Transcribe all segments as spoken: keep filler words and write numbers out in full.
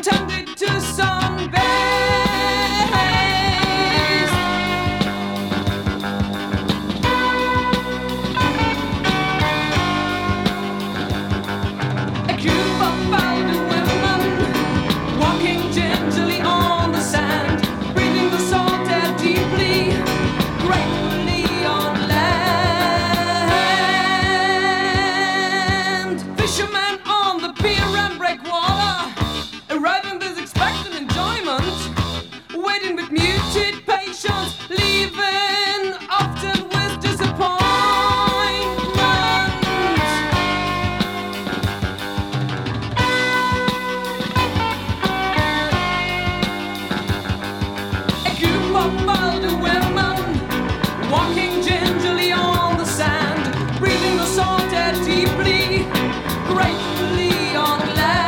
contented to sunbathe. A group of elder women walking gingerly on the sand, breathing the salt air deeply, gratefully on land. Fishermen on the pier and breakwater, arriving with expectant enjoyment, waiting with muted patience, leaving often with disappointment. A group of older women walking gingerly on the sand, breathing the salt air deeply, gratefully on land.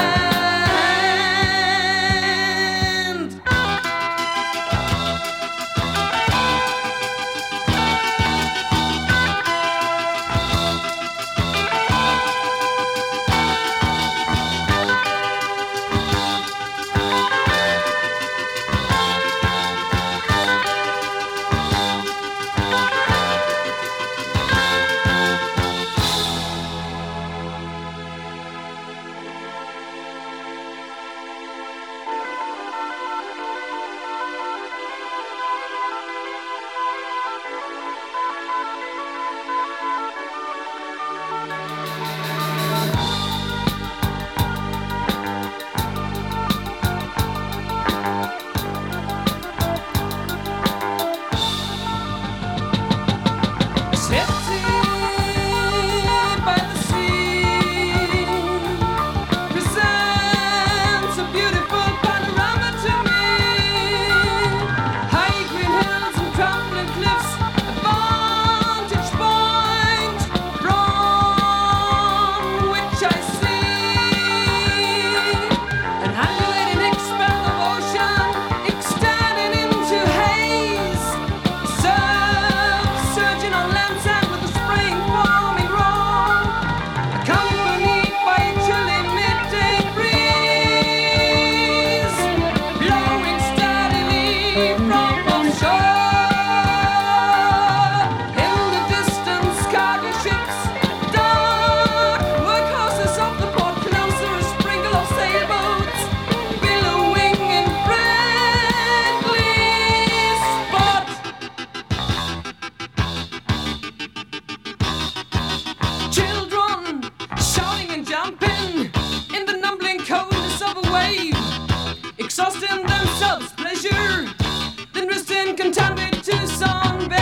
Exhausting themselves, pleasure, then resting contented to sunbathe.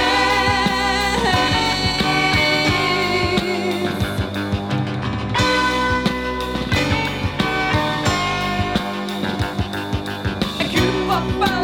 A group of